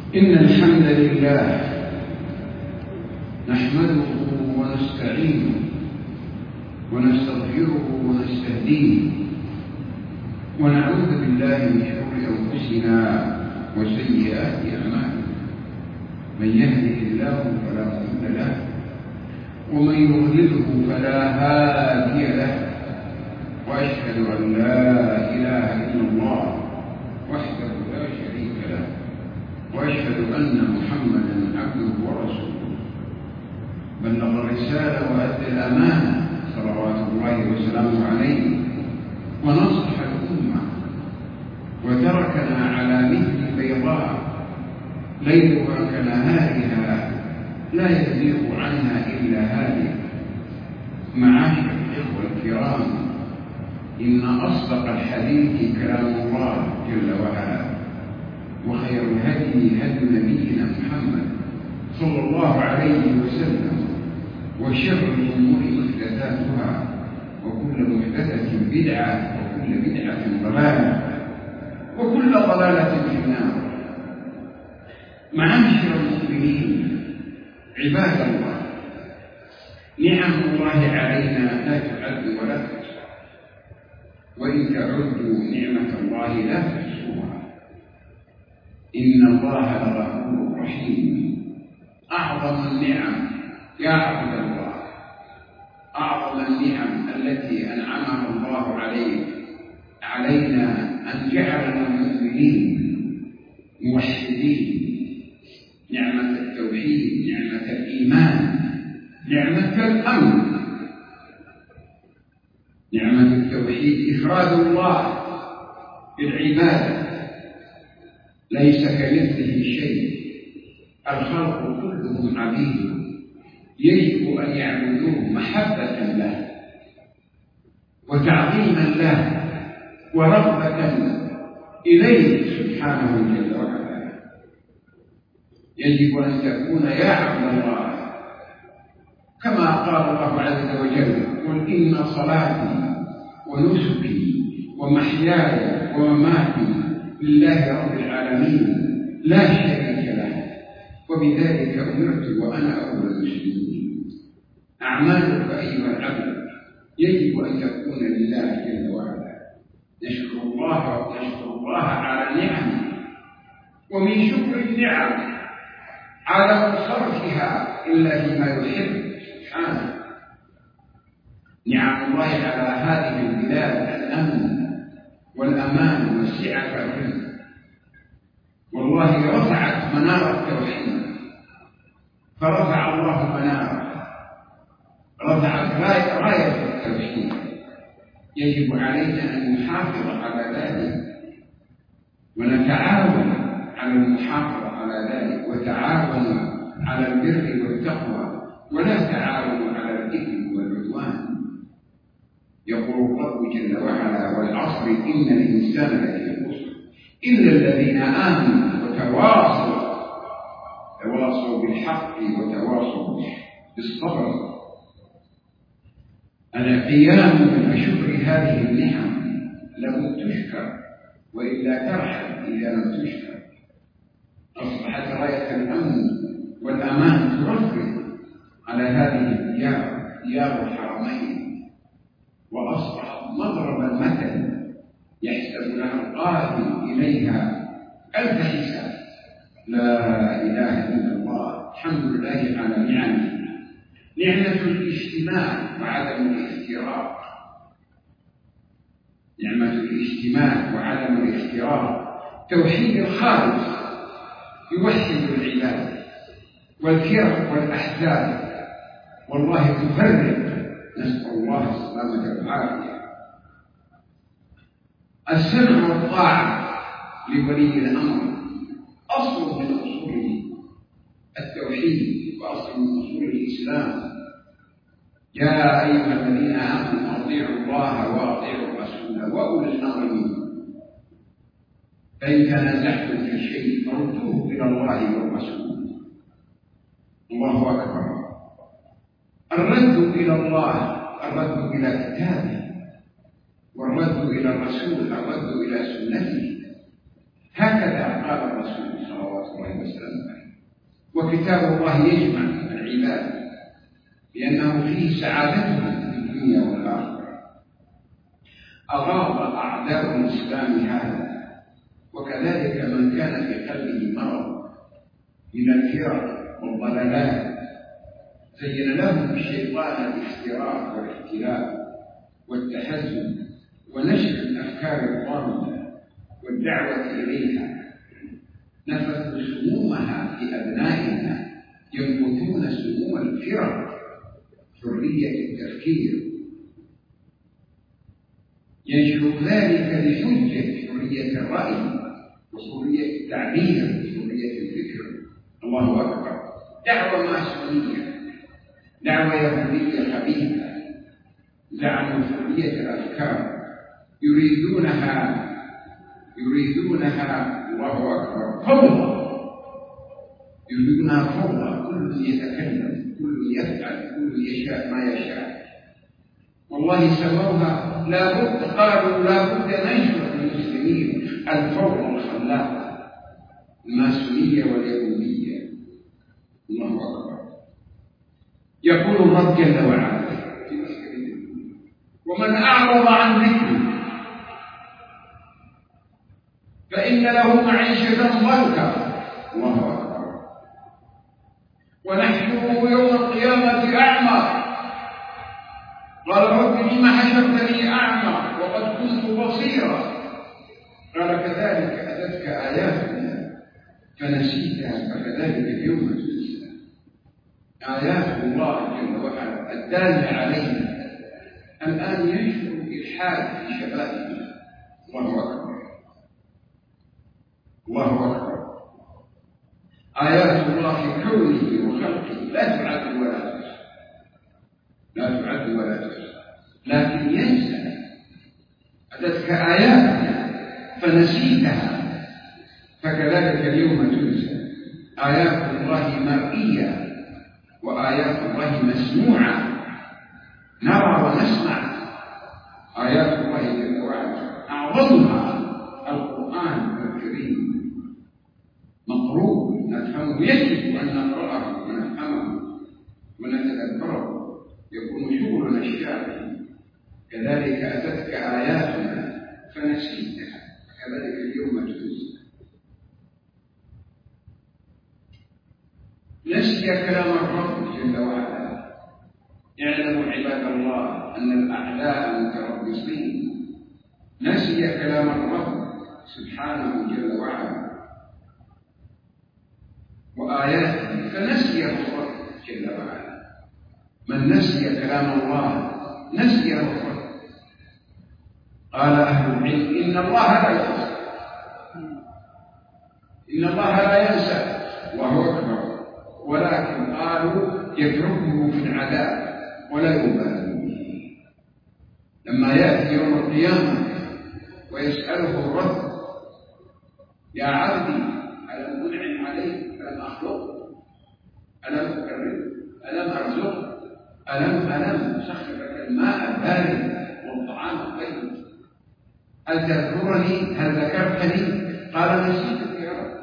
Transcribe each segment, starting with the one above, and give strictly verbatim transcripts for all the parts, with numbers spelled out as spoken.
إن الحمد لله نحمده ونستعينه ونستغفره ونستهديه ونعوذ بالله من شرور أنفسنا وسيئات أعمالنا. من يهده الله فلا مضل له ومن يضلله فلا هادي له، وأشهد أن لا إله إلا الله وحده لا شريك له، وأشهد أن محمدا عبده ورسوله بلغ الرسالة وأدى الأمانة صلوات الله وسلامه عليه، ونصح الأمة وتركنا على مثل بيضاء ليلها كنهارها لا يزيغ عنها إلا هالك. معاشر الإخوة الكرام، إن أصدق الحديث كلام الله جل وعلا، وخير الهدي هدي نبينا محمد صلى الله عليه وسلم، وشر الأمور محدثاتها، وكل محدثة بدعة، وكل بدعة ضلالة، وكل ضلالة في النار. معاشر المؤمنين عباد الله، نعم الله علينا لا تعد ولا تحصى، وإن تعدوا نعمة الله لا تحصوها. إن الله لغفور رحيم. أعظم النعم يا عبد الله، أعظم النعم التي أنعمها الله عليك علينا أن جعلنا مؤمنين موحدين. نعمة التوحيد، نعمة الإيمان، نعمة الأمن. نعمة التوحيد إفراد الله بالعبادة، ليس كمثله شيء. الخلق كلهم عبيد، يجب أن يعبدوه محبة له وتعظيما له ورغبة إليه سبحانه جل وعلا. يجب أن تكون يا عبد الله كما قال الله عز وجل: قل إن صلاتي ونسكي ومحياي ومماتي لله رب العالمين لا شريك له، وبذلك أمرت وأنا أول المسلمين. أعمالك أيها العبد يجب أن تكون لله جل وعلا. نشكر الله نشكر الله على نعمه، ومن شكر النعم عدم صرفها إلا فيما يحب سبحانه. نعم الله على هذه البلاد الأمن والأمان والسعة والرزق، والله رفعت منار التوحيد، فرفع الله مناره، رفعت راية التوحيد. يجب علينا أن نحافظ على ذلك ونتعاون على المحافظة على ذلك، وتعاونوا على البر والتقوى ولا تعاونوا على الإثم والعدوان. يقول الرب جل وعلا: والعصر إن الإنسان لفي خسر إلا الذين آمنوا وتواصوا تواصوا بالحق وتواصوا بالصبر. القيام بشكر هذه النعم لم تشكر، وإلا ترحل إذا لم تشكر. أصبحت راية الأمن والأمان ترفرف على هذه الديار، ديار الحرمين، وأصبحت مضرب المثل يحسب لها القادم إليها ألف حساب. لا إله إلا الله. الحمد لله على نعمه، نعمة الاجتماع وعدم الافتراق. نعمة الاجتماع وعدم الافتراق. توحيد الخالق يوحد العباد، والفرق والأحزاب والله تفرق. نسأل الله السلامة والعافية. السمع والطاعة لولي الأمر أصل من أصول التوحيد وأصل من أصول الإسلام. يا أيها الذين آمنوا أطيعوا الله وأطيعوا الرسول وأولي الأمر منكم، فإن تنازعتم في شيء فردوه إلى الله والرسول. الله أكبر. الرد إلى الله، الرد إلى كتابه، والرد إلى الرسول، الرد إلى سنته. هكذا قال الرسول صلوات الله وسلامه عليه. وكتاب الله يجمع العباد لأنه فيه سعادتهم في الدنيا والآخرة. أغاض أعداء الإسلام هذا، وكذلك من كان في قلبه مرض من الفرق والضلالات زين لهم الشيطان الافتراق والاختلاف والتحزب ونشر الأفكار الضالة والدعوة إليها. نفثوا سمومها في أبنائنا، ينبتون سموم الفرق، حرية التفكير، ينشر ذلك بحجة حرية الرأي وحرية التعبير وحرية الفكر. الله أكبر. دعوة ماسونية، دعوة يهودية خبيثة، زعموا حرية الأفكار، يريدونها يريدونها الله أكبر فوضى، يريدونها فوضى، كل يتكلم، كل يفعل، كل يشاء ما يشاء. والله سموها لا بد، قالوا لا بد ننشر المسلمين الفوضى الخلاقة الماسونية واليهودية. الله أكبر. يقول الرب جل وعلا: ومن أعرض عن ذكري فإن له معيشة ضنكا. الله أكبر. ونحشره يوم القيامة أعمى. قال: رب لم حشرتني أعمى وقد كنت بصيرا. قال: كذلك أتتك آياتنا فنسيتها فكذلك اليوم تنسى. آيات الله جل وعلا الدالة علينا الآن ينشر الإلحاد في شبابنا. الله أكبر. الله أكبر. آيات الله في كونه وخلقه لا تعد ولا تحصى، لا تعد ولا تحصى، لكن ينسى. أتتك آياتنا فنسيتها فكذلك اليوم تنسى. آيات الله مرئية وآيات الله مسموعة، نرى ونسمع آيات الله جل وعلا. أعظمها القرآن الكريم، مقروء نفهمه، يجب أن نقرأه ونفهمه ونتدبره، يكون شغلنا الشاغل. كذلك أتتك آياتنا فنسيتها كذلك اليوم تنسى. نسي كلام الرب جل وعلا. اعلموا عباد الله أن الأعداء متربصين. نسي كلام الرب سبحانه جل وعلا وآياته فنسيه الرب جل وعلا. من نسي كلام الله نسيه الرب. قال أهل العلم: إن الله لا ينسى، إن الله لا ينسى وهو أكبر، ولكن قالوا يتركه في العذاب ولا يبالي به. لما يأتي يوم القيامة ويسأله الرب: يا عبدي ألم أنعم عليك؟ ألم أخلقك؟ ألم أكرمك؟ ألم أرزقك؟ ألم ألم أسخر لك الماء البارد والطعام الطيب؟ هل تذكرني؟ هل ذكرتني؟ قال: نسيتك يا رب،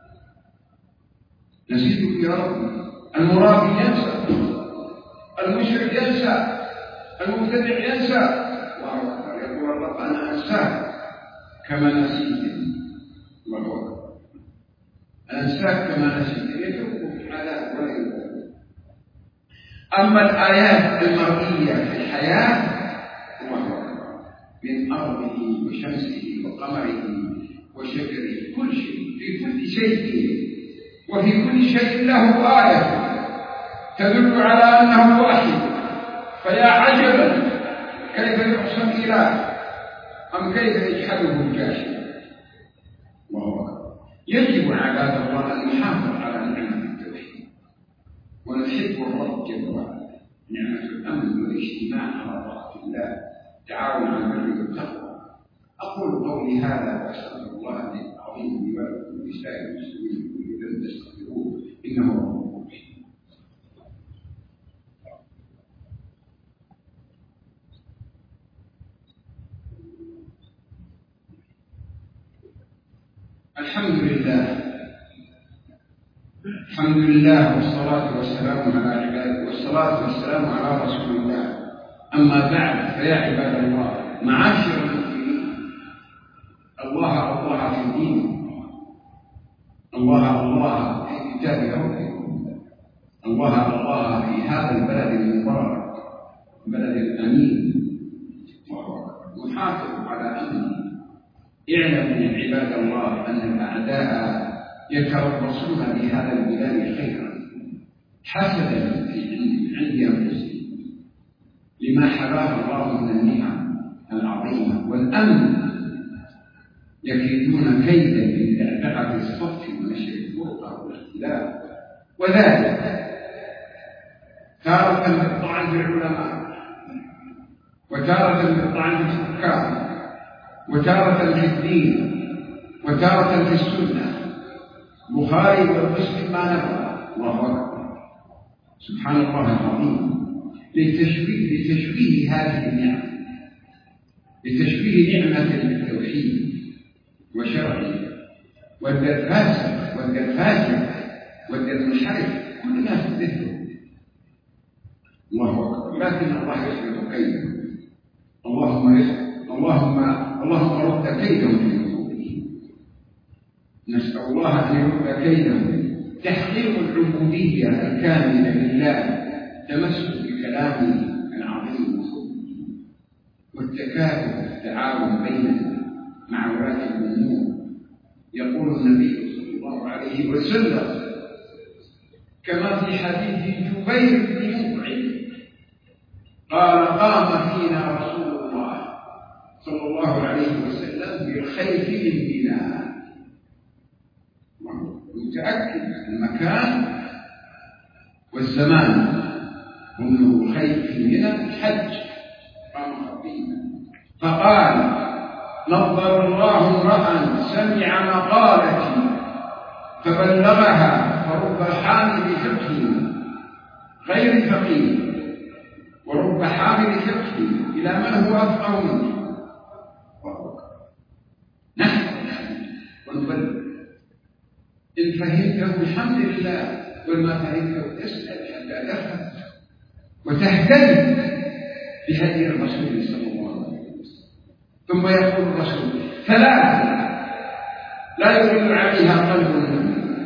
نسيتك يا رب. المرابي ينسى، المشرك ينسى، المبتدع ينسى. الله أكبر. يقول الرب: أنا أنساك كما نسيتني. الله أكبر. أنساك كما نسيتني. يتركه في العذاب ولا يبالي. أما الآيات المرئية في الحياة الله أكبر، من أرضه وشمسه وقمره وشجره، كل شيء، في كل شيء وفي كل شيء له آية تدل على أنه واحد. فيا عجبا كيف يحسن إله أم كيف يجحده الجاحد. الله أكبر. يجب على الله أن يحافظ على نعمة التوحيد ونحب الرب جل وعلا، نعمة الأمن والاجتماع على طاعة الله، تعاون على البر والتقوى. أقول قولي هذا وأستغفر الله العظيم لي ولكم ولسائر المسلمين كل ذنب فاستغفروه إنه هو الغفور الرحيم. الحمد الحمد لله والصلاة والسلام على عباده والصلاة والسلام على رسول الله. أما بعد، فيا عباد الله معاشر المسلمين، الله الله في دينه، الله الله في كتاب ربكم، الله الله في هذا البلد المبارك، بلد الأمين، وحافظ على أمنه. اعلموا عباد الله أن الأعداء يتربصون بهذا البلاد خيرا حسدا عند أنفسهم لما حباه الله من النعم العظيمة والأمن. يكيدون كيدا لتعتقد الصف ونشر الفرقة والاختلاف، وذلك تارة بالطعن في العلماء، وتارة بالطعن في الحكام، وتارة في الدين، وتارة في السنة. البخاري والمسلم ما نبغى. الله أكبر، سبحان الله العظيم. لتشويه لتشويه هذه النعم، لتشويه نعمة التوحيد وشرعه، والدر فاسق والدر فاسق والدر منحرف، كل الناس تذكر. الله أكبر. لكن الله يسلم كيده. اللهم اللهم اللهم رد كيدهم في نفوسهم. نسأل الله أن يرد كيدهم. تحقيق العبودية الكاملة لله، تمسك بكلامه العظيم والتكاتف والتعاون بيننا مع ولاة الأمور. يقول النبي صلى الله عليه وسلم كما في حديث جبير بن مطعم قال: قام فينا رسول الله صلى الله عليه وسلم بالخيف من بنا. متأكد المكان والزمان، ومنه الخيف في منى الحج. قام خطيبا فقال: نظر الله امرأ سمع مقالتي فبلغها، فرب حامل فقه غير فقيه، ورب حامل فقه إلى من هو أفقه منه. نحن ونبلغ. إن فهمته الحمد لله، وما فهمته تسأل حتى تفهم وتهتدي بهدي الرسول صلى الله عليه وسلم. ثم يقول الرسول: ثلاث لا يغل عليها قلب مؤمن،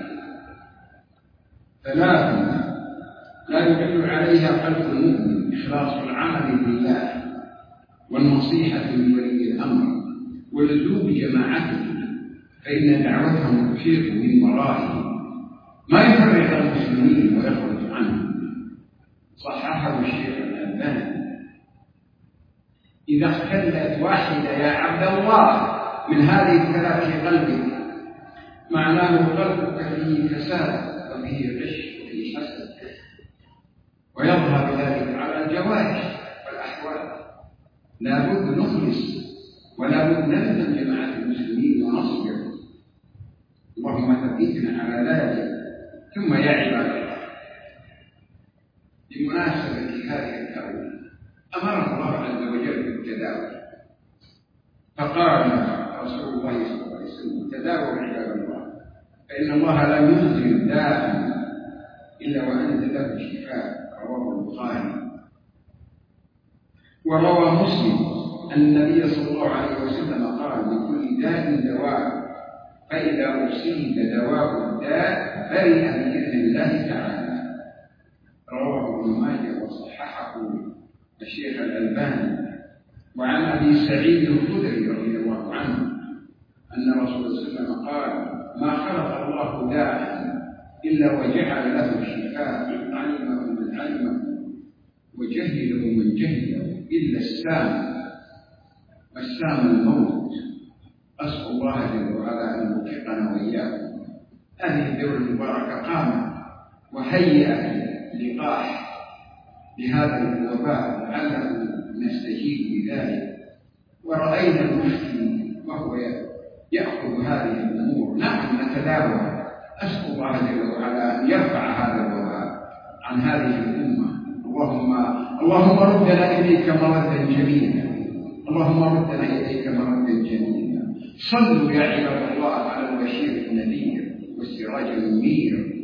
ثلاث لا يغل عليها قلب مؤمن: إخلاص العمل لله، والنصيحة لولي الأمر، ولزوم جماعته، فإن دعوتهم تفيق من ورائهم، ما يفرق المسلمين ويخرج عنهم. صححه الشيخ الألباني. إذا اختلت واحدة يا عبد الله من هذه الثلاث في قلبك، معناه قلبك فيه فساد وفيه غش وفيه حسد، ويظهر ذلك على الجوارح والأحوال. لا بد نخلص، ولا بد نلزم جماعة المسلمين ونصبر. اللهم ثبتنا على ذلك. ثم يا عباد الله، بمناسبة هذه الدعوة أمر الله عز وجل بالتداوي، فقال رسول الله صلى الله عليه وسلم: تداووا عباد الله، فإن الله لم ينزل داء إلا وأنزل له شفاء. رواه البخاري. وروى مسلم أن النبي صلى الله عليه وسلم قال: لكل داء دواء، فإذا أصيب دواء الداء برئ بإذن الله تعالى. رواه ابن ماجه وصححه الشيخ الألباني. وعن أبي سعيد الخدري رضي الله عنه أن رسول الله صلى الله عليه وسلم قال: ما خلق الله داء إلا وجعل له شفاء، علمه من علمه وجهله من جهله، إلا السام، والسام الموت. أسأل الله جل وعلا أن يوفقنا وإياكم. هذه الدولة المباركة قامت وهيأت لقاح لهذا الوباء، لعله نستجيب بذلك. ورأينا المفتي وهو يأخذ هذه الأمور. نحن نتداوى. أسأل الله جل وعلا أن يرفع هذا الوباء عن هذه الأمة. اللهم اللهم ردنا إليك مردا جميلا، اللهم ردنا إليك مردا جميلا. صلوا يا عباد الله على البشير النذير والسراج المنير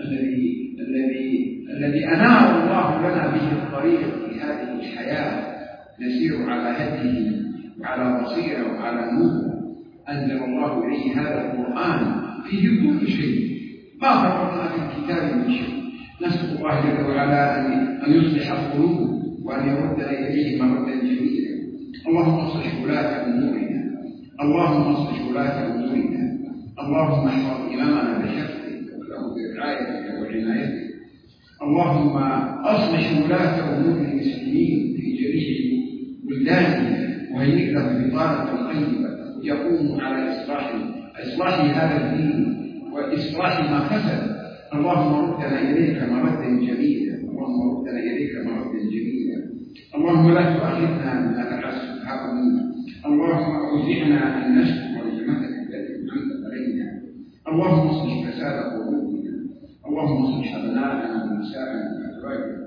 الذي الذي الذي أنار الله لنا به الطريق في هذه الحياة نسير على هديه وعلى بصيرة وعلى نور. أنزل الله إليه هذا القرآن فيه كل شيء، ما فرطنا في الكتاب من شيء. نسأل الله جل وعلا أن يصلح القلوب وأن يردنا إليه مردا جميلا. اللهم اصلح ولاة أمورنا، اللهم اصلح ولاة أمورنا، اللهم احفظ إمامنا بحفظك وله برعايتك وعنايتك. اللهم أصلح ولاة أمور المسلمين في جميع بلدانهم وهيئ لهم بطانة طيبة يقوم على إصلاح إصلاح هذا الدين وإصلاح ما فسد. اللهم ردنا إليك مردا جميلا، اللهم ردنا إليك مردا جميلا. اللهم لا تؤاخذنا بما فعل السفهاء منا، اللهم أوزعنا أن نشكر نعمتك التي أنعمت علينا. اللهم اصلح فساد قلوبنا، اللهم اصلح أبناءنا ونساءنا وأزواجنا.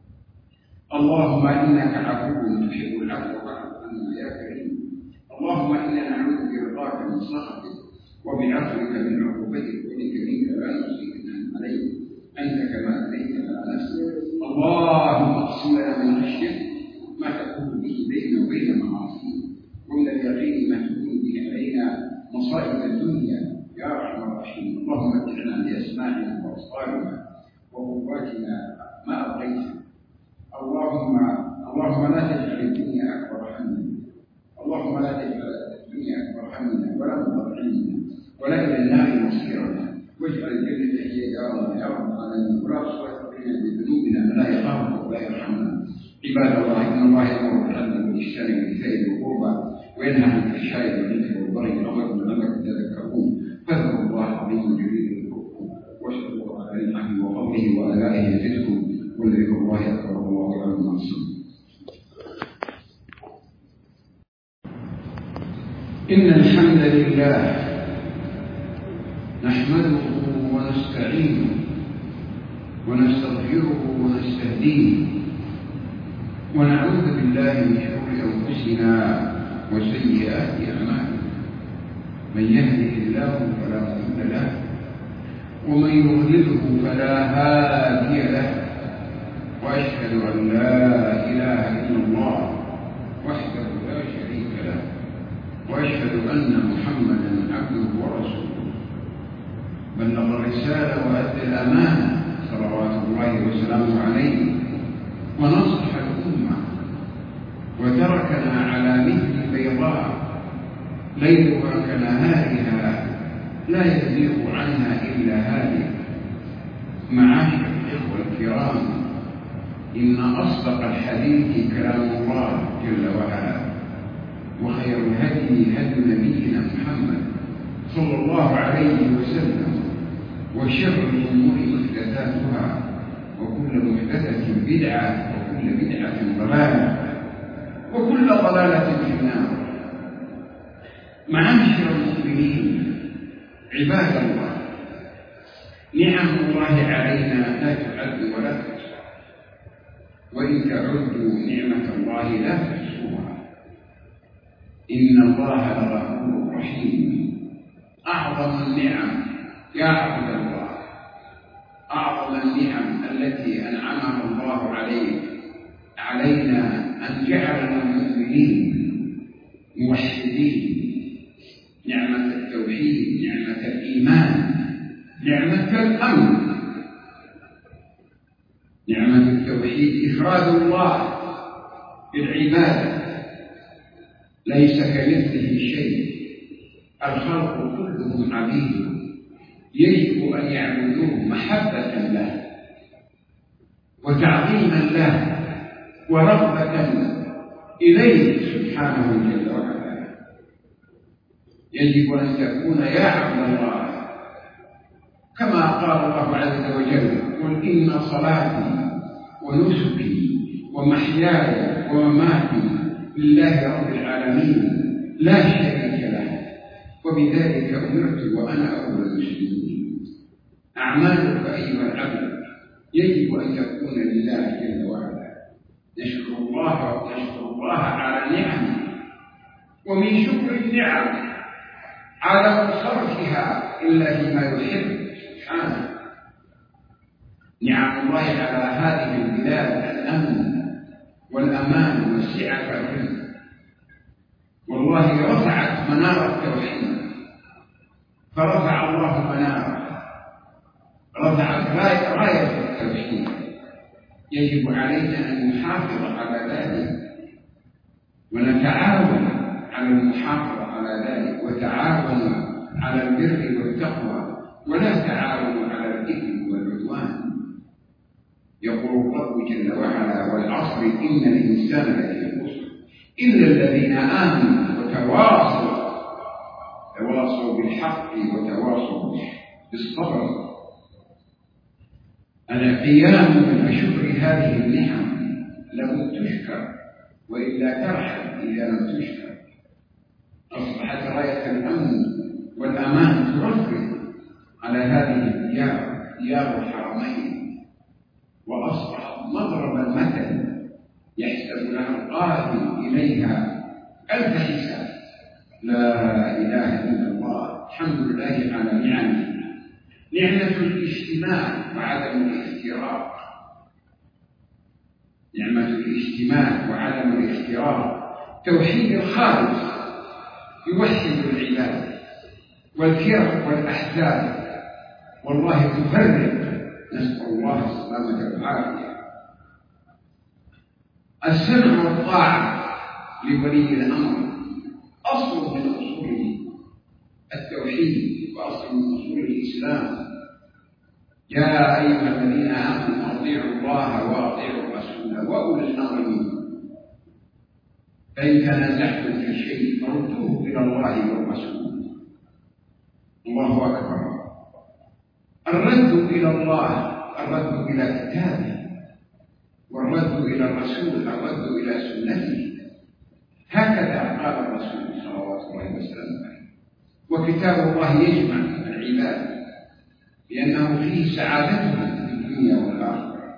اللهم إنك عفو تحب العفو فاعف عنا يا كريم. اللهم إنا نعوذ برضاك من سخطك وبعفوك من عقوبتك وبك منك لا نحصي ثناء عليك أنت كما أثنيت على نفسك. اللهم اقسم لنا من خشيتك ما تحول به بيننا وبين معاصيك، ومن اليقين ما تكون به علينا مصائب الدنيا يا أرحم الراحمين. اللهم متعنا بأسماعنا وأبصارنا وقواتنا ما أبقيتنا. اللهم اللهم لا تجعل الدنيا أكبر همنا، اللهم لا تجعل الدنيا أكبر همنا ولا مبلغ علمنا ولا إلى النار مصيرنا، واجعل الجنة هي دارنا يا رب العالمين، ولا تصرف بنا بذنوبنا من لا يخافك ولا يرحمنا. عباد الله، إن الله يأمر بالعدل والإحسان وإيتاء ذي القربى وينهى عن الفحشاء والمنكر والبغي والعظيم لعلكم تذكرون. فاذكروا الله العظيم الجليل يذكركم، واشكروا الله على نعمه وفضله وآلائه يزدكم، ولذكر الله أكبر والله يعلم ما تصنعون. إن الحمد لله نحمده ونستعينه ونستغفره ونستهديه ونعوذ بالله من شرور أنفسنا وسيئات أعمالنا. من يهده الله فلا مضل له ومن يضلله فلا هادي له، وأشهد أن لا إله إلا الله وحده لا شريك له، وأشهد أن محمدا عبده ورسوله. بلغ الرسالة وأدى الأمانة صلوات الله وسلامه عليه، ونصح الأمة وتركنا على مثل بيضاء ليلها كنهارها لا يزيغ عنها إلا هالك. معاشر الإخوة الكرام، إن أصدق الحديث كلام الله جل وعلا، وخير الهدي هدي نبينا محمد صلى الله عليه وسلم، وشر الأمور محدثاتها، وكل محدثة بدعة، وكل بدعة ضلالة، وكل ضلالة في النار. معاشر المؤمنين عباد الله، نعم الله علينا لا تعد ولا تحصى، وإن تعدوا نعمة الله لا تحصوها. إن الله لغفور رحيم. أعظم النعم يا عبد الله، أعظم النعم التي أنعمها الله عليك علينا أن جعلنا مؤمنين موحدين. نعمة التوحيد، نعمة الإيمان، نعمة الأمن. نعمة التوحيد إفراد الله بالعبادة، ليس كمثله شيء. الخلق كلهم عبيد، يجب أن يعبدوه محبة له وتعظيما له ورغبة إليه سبحانه جل وعلا. يجب أن تكون يا عبد الله كما قال الله عز وجل: قل إن صلاتي ونسكي ومحياي ومماتي لله رب العالمين لا شريك له وبذلك أمرت وأنا أول المسلمين. أعمالك أيها العبد يجب أن تكون لله جل وعلا. نشكر الله ونشكر الله على نعمه، ومن شكر النعم عدم صرفها إلا فيما يحب سبحانه. نعم الله على هذه البلاد الأمن والأمان والسعة والرزق. والله رفعت منار التوحيد، فرفع الله مناره، رفعت راية التوحيد. يجب علينا أن نحافظ على ذلك ونتعاون على المحافظة على ذلك، وتعاونوا على البر والتقوى ولا تعاونوا على الإثم والعدوان. يقول الرب جل وعلا: والعصر إن الإنسان لفي خسر إلا الذين آمنوا وتواصوا تواصوا بالحق وتواصوا بالصبر. القيام بشكر هذه النعم لابد تشكر، وإلا ترحل إذا لم تشكر. أصبحت راية الأمن والأمان ترفرف على هذه الديار، ديار الحرمين، وأصبح مضرب المثل يحسب لها القادم إليها ألف حساب. لا إله إلا الله. الحمد لله على نعمه، نعمة الاجتماع وعدم الافتراق، نعمة الاجتماع وعدم الافتراق. توحيد الخالق يوحد العباد، والفرق والأحزاب والله تفرق. نسأل الله السلامة والعافية. السمع والطاعة لولي الأمر أصل من أصول التوحيد وأصل من أصول الإسلام. يا أيها الذين آمنوا أطيعوا الله وأطيعوا الرسول وأولي الأمر منكم، فإن تنازعتم في شيء فردوه إلى الله والرسول. الله أكبر. الرد إلى الله، الرد إلى كتابه، والرد إلى الرسول، الرد إلى سنته. هكذا قال الرسول صلوات الله وسلم. وكتاب الله يجمع العباد لأنه فيه سعادتهم في الدنيا والآخرة.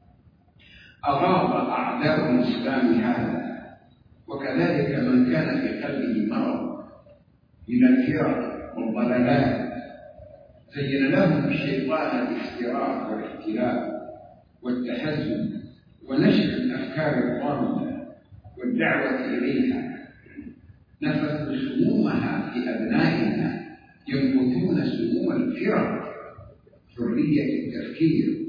أغاض أعداء الإسلام هذا، وكذلك من كان في قلبه مرض من الفرق والضلالات زين لهم الشيطان الافتراق والاختلاف والتحزب ونشر الأفكار الضالة والدعوة إليها. نفثوا سمومها في أبنائنا، ينبتون سموم الفرق، حرية التفكير،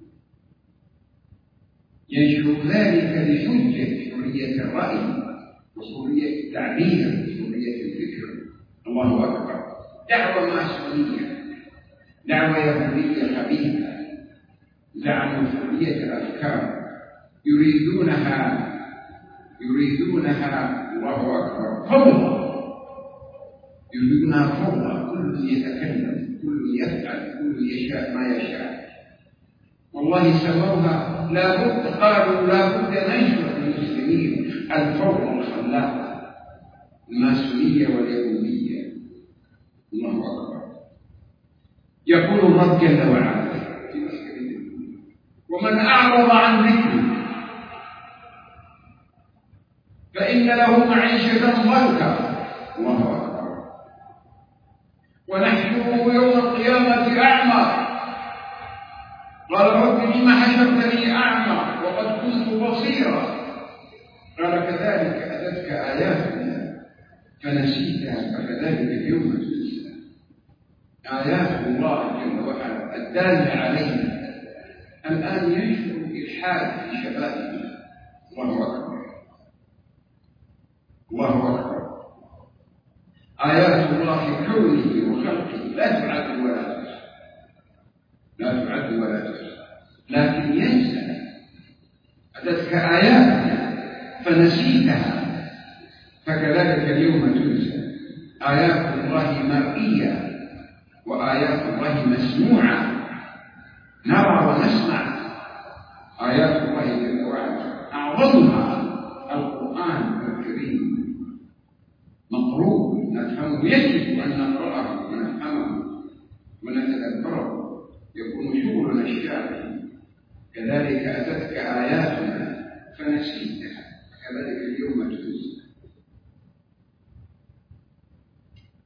ينشر ذلك لحجة حرية الرأي وحرية التعبير وحرية الفكر. الله أكبر. دعوة ماسونية، دعوة يهودية خبيثة، زعموا حرية الأفكار، يريدونها يريدونها الله أكبر فوضى، يريدونها فوضى، كل يتكلم، كل يفعل، كل يشاء ما يشاء. والله سموها لابد، قالوا لابد ننشر المسلمين الفوضى الخلاقة الماسونية واليهودية. الله أكبر. يقول الرب جل وعلا في مسكنه: ومن أعرض عن ذكري فإن له معيشة ضنكا. الله أكبر. ونحشره يوم القيامة أعمى. قال رب لم حشرتني أعمى وقد كنت بصيرا. قال كذلك أتتك آياتنا فنسيتها فكذلك اليوم تنسى. آيات الله جل وعلا الدالة علينا الآن ينشر الإلحاد في شبابنا. الله أكبر. الله أكبر. آيات الله في كونه وخلقه لا تعد ولا تحصى، لا تعد ولا تحصى، لكن ينسى. أتتك آياتنا فنسيتها فكذلك اليوم تنسى. آيات الله مرئية وآيات الله مسموعة، نرى ونسمع آيات الله جل وعلا. أعظمها القرآن الكريم، مقروء نفهمه، يجب أن نقرأه ونفهمه ونتدبره، يكون شغلنا الشاغل. كذلك أتتك آياتنا فنسيتها كذلك اليوم تنسى.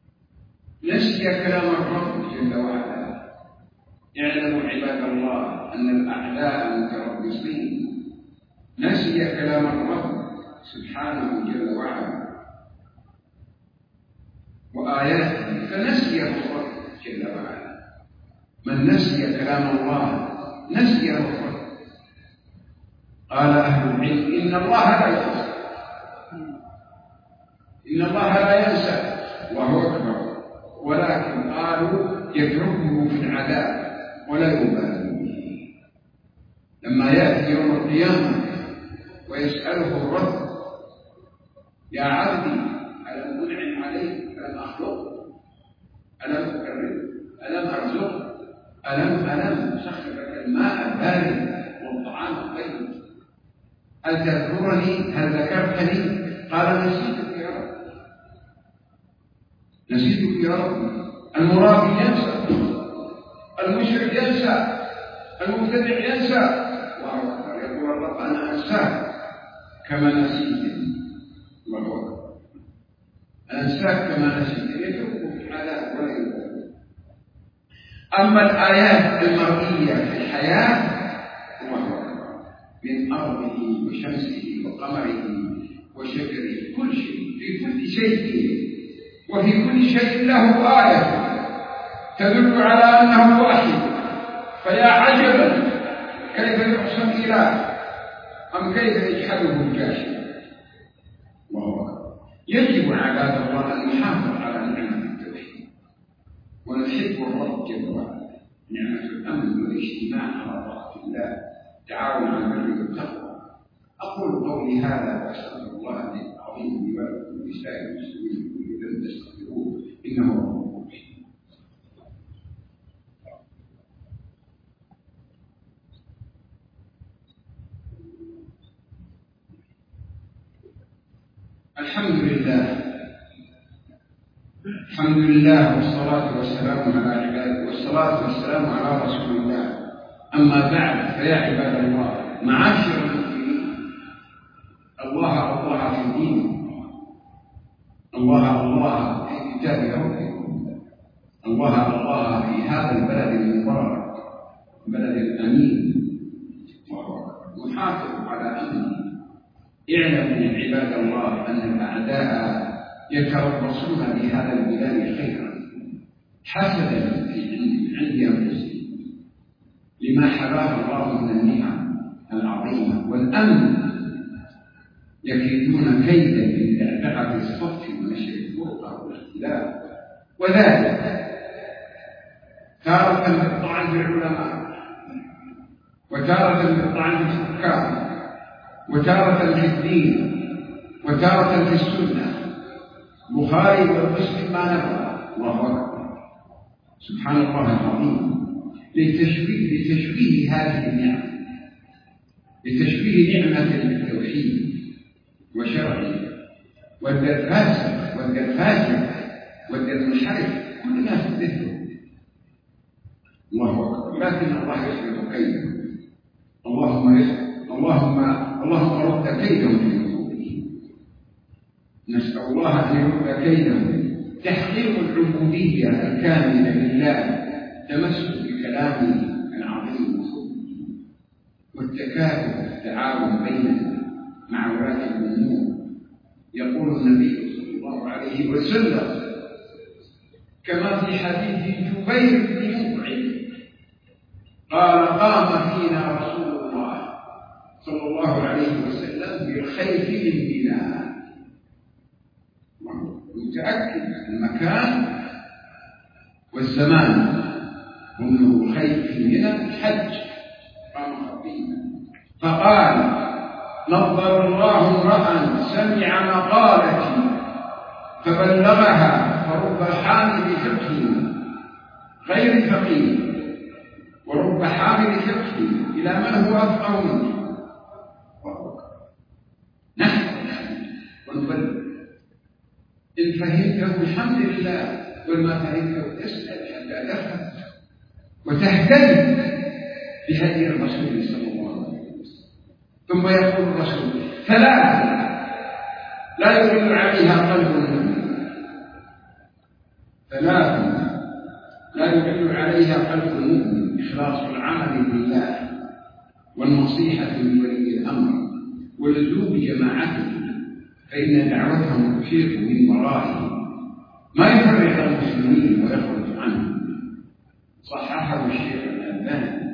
نسي كلام الرب جل وعلا. اعلموا عباد الله أن الأعداء متربصين، نسي كلام الرب سبحانه جل وعلا وآياته فنسيه الرب جل وعلا. من نسي كلام الله نسيه الرب. قال أهل العلم إن الله لا ينسى، إن الله لا ينسى وهو أكبر، ولكن قالوا يتركه في العذاب ولا يبالي به. لما يأتي يوم القيامة ويسأله الرب يا عبدي ألم أنعم عليك، ألم أخلق، ألم أكرم، ألم أرزق، ألم ألم سخر لك الماء البارد والطعام الطيب، هل تذكرني؟ هل ذكرتني؟ قال نسيتك يا رب، نسيتك يا رب. المرابي ينسى، المشرك ينسى، المبتدع ينسى، يقول الرب أنا أنساك كما نسيتني، الله أكبر، أنساك كما نسيتني، يتركه في العذاب ولا يبالي. أما الآيات المرئية في الحياة الله أكبر، من أرضه وشمسه وقمره وشجره، كل شيء، في كل شيء وفي كل شيء له آية تدل على أنه واحد. فيا عجبا كيف يحسن إله أم كيف يجحده الجاحد. الله أكبر. يجب على عباد الله أن نحافظ على نعمة التوحيد ونحب الرب جل وعلا، نعمة الأمن والاجتماع على طاعة الله، تعاون على البر والتقوى. أقول قولي هذا وأستغفر الله العظيم لي ولكم ولسائر المسلمين من كل ذنب فاستغفروه إنه هو الغفور الرحيم. الحمد لله، الحمد لله والصلاة والسلام على عباده، والصلاة والسلام على رسول الله. أما بعد، فيا عباد الله، معاشر المسلمين، الله الله في الدين، الله الله في كتاب ربكم، الله الله في هذا البلد المبارك، البلد الأمين، نحافظ على أمنه. اعلموا عباد الله أن الأعداء يتربصون بهذا البلاد خيرا حسدا عند أنفسهم لما حباه الله من النعم العظيمة والأمن، يكيدون كيدا لتعتقد الصف ونشر الفرقة والاختلاف، وذلك تارة بالطعن في العلماء، وتارة بالطعن في الحكام، وتارة في الدين، وتارة في السنة. بخاري ومسلم ما نفع. الله أكبر، سبحان الله العظيم. لتشبيه لتشبيه هذه النعمة، لتشبيه نعمة التوحيد وشرعه، والدراسة والدراسة والدراسة كل الناس تذكر. الله أكبر. لكن الله يحفظ كيده. اللهم يحفظ، اللهم اللهم رد كيدهم في نفوسهم. نسأل الله أن يرد كيدهم. تحقيق العبودية الكاملة لله، تمسك بكلامه العظيم والتكاتف والتعاون بيننا مع ولاة الأمور. يقول النبي صلى الله عليه وسلم كما في حديث جبير بن مطعم قال قام فينا رسول الله صلى الله عليه وسلم بالخيف من منى. متأكد المكان والزمان، وانه الخيف في منى الحج. قام خطيبا فقال نظر الله امرأ سمع مقالتي فبلغها، فرب حامل فقه غير فقيه، ورب حامل فقه إلى من هو أفقه منه. نحن ونبلغ. إن فهمته الحمد لله، وما فهمته تسأل حتى تفهم وتهتدي بهدي الرسول صلى الله عليه وسلم. ثم يقول الرسول ثلاثة لا يدل عليها قلب المؤمن، ثلاثة لا يدل عليها قلب المؤمن، إخلاص العمل لله والنصيحة لولي الأمر ولزوم جماعته، فإن دعوتهم تحيط من ورائه ما يفرق المسلمين ويخرج عنهم. صححه الشيخ الألباني: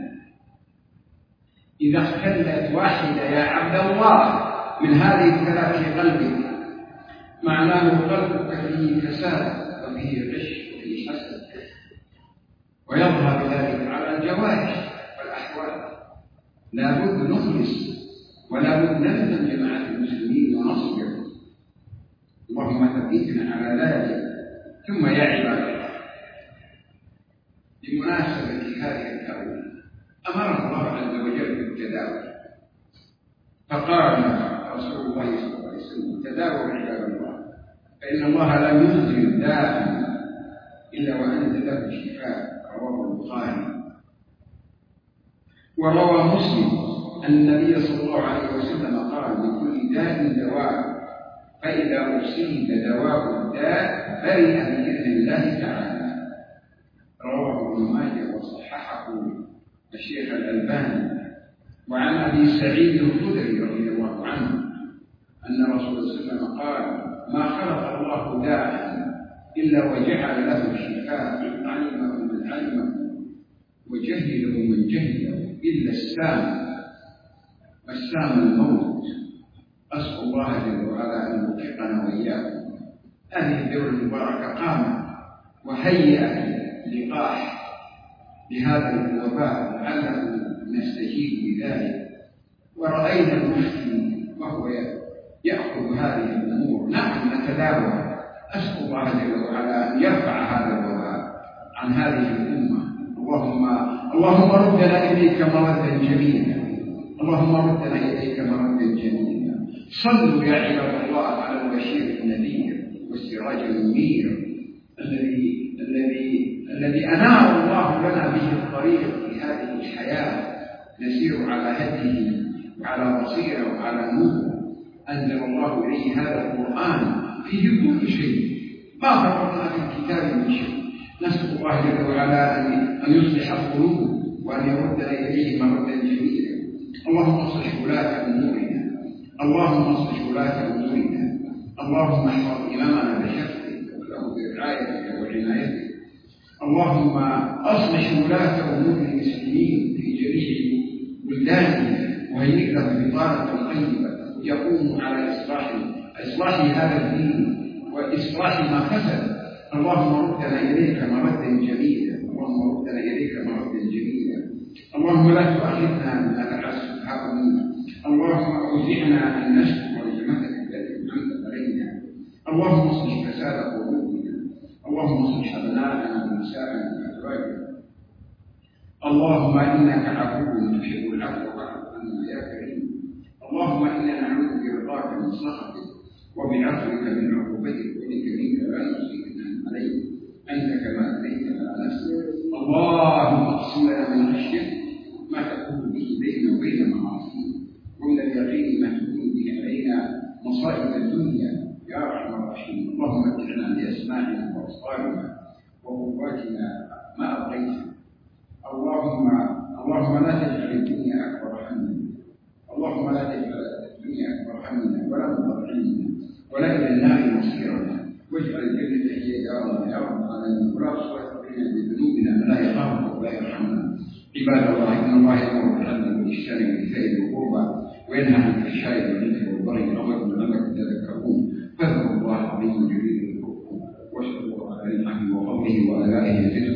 إذا اختلت واحدة يا عبد الله من هذه الثلاث في قلبك، معناه قلبك فيه فساد وفيه غش وفيه حسد، ويظهر ذلك على الجوارح والأحوال. لا بد نخلص ولا بد نلزم جماعة المسلمين ونصبر. اللهم ثبتنا على ذلك. ثم يا عباد الله، بمناسبة هذه الدعوة أمر الله عز وجل بالتداوي، فقال رسول الله صلى الله عليه وسلم: تداووا عباد الله، فإن الله لم ينزل داء إلا وأنزل له شفاء. رواه البخاري. وروى مسلم أن النبي صلى الله عليه وسلم قال: لكل داء دواء، فإذا أصيب دواء الداء برئ بإذن الله تعالى. رواه ابن ماجه وصححه الشيخ الألباني. وعن أبي سعيد الخدري رضي الله عنه أن رسول الله صلى الله عليه وسلم قال: ما خلق الله داء إلا وجعل له شفاء، علمه من علمه وجهله من جهله، إلا السام، والسام الموت. أسأل الله جل وعلا أن يوفقنا وإياكم. هذه الدولة المباركة قامت وهيأت لقاح لهذا الوباء لعله نستجيب بذلك. ورأينا المفتي وهو يأخذ هذه الأمور. نحن نتداوى. أسأل الله جل وعلا أن يرفع هذا الوباء عن هذه الأمة. اللهم اللهم ردنا إليك مردا جميلا، اللهم ردنا إليك مردا جميلا. صلوا يا عباد الله على البشير النذير والسراج المنير الذي الذي الذي أنار الله لنا به الطريق في هذه الحياة، نسير على هديه وعلى بصيرة وعلى نور. أنزل الله إليه هذا القرآن فيه كل شيء، ما فرطنا في الكتاب من شيء. نسأل الله جل وعلا أن يصلح القلوب وأن يردنا إليه مردا جميلا. اللهم اصلح ولاة أمورنا، اللهم اصلح ولاة أمورنا، اللهم احفظ إمامنا بحفظك وله برعايتك وعنايتك. اللهم أصلح ولاة أمور المسلمين في جميع بلدانهم وهيئ لهم بطانة طيبة يقوم على إصلاح إصلاح هذا الدين وإصلاح ما فسد. اللهم ردنا إليك مردا جميلا، اللهم ردنا إليك مردا جميلا. اللهم لا تؤاخذنا بما فعل السفهاء منا، اللهم أوزعنا أن نشكر نعمتك التي أنعمت علينا. اللهم اصلح فساد قلوبنا، اللهم اصلح أبناءنا ونساءنا وأزواجنا. اللهم إنك عفو تحب العفو فاعف عنا يا كريم. اللهم إنا نعوذ برضاك من سخطك وبعفوك من عقوبتك، وإنك منك لا نحصي ثناء عليك أنت كما أثنيت على نفسك. اللهم اقسم لنا من خشيتك ما تحول به بيننا وبين معاصيك، ومن اليقين ما تكون به علينا مصائب الدنيا يا أرحم الراحمين. اللهم متعنا بأسماعنا وأبصارنا وقواتنا ما أبقيتنا. اللهم اللهم لا تجعل الدنيا أكبر همنا، اللهم لا تجعل الدنيا أكبر همنا ولا مبلغ علمنا ولا إلى النار مصيرنا، واجعل الجنة هي دارنا يا رب العالمين، ولا تصرف بنا بذنوبنا من لا يخافك ولا يرحمنا. عباد الله، إن الله يأمر بالعدل والإحسان وإيتاء ذي القربى وينهى عن الفحشاء والمنكر والبغي والعظيم لعلكم تذكرون. فاذكروا الله العظيم الجليل يذكركم، واشكروه على نعمه وفضله وآلائه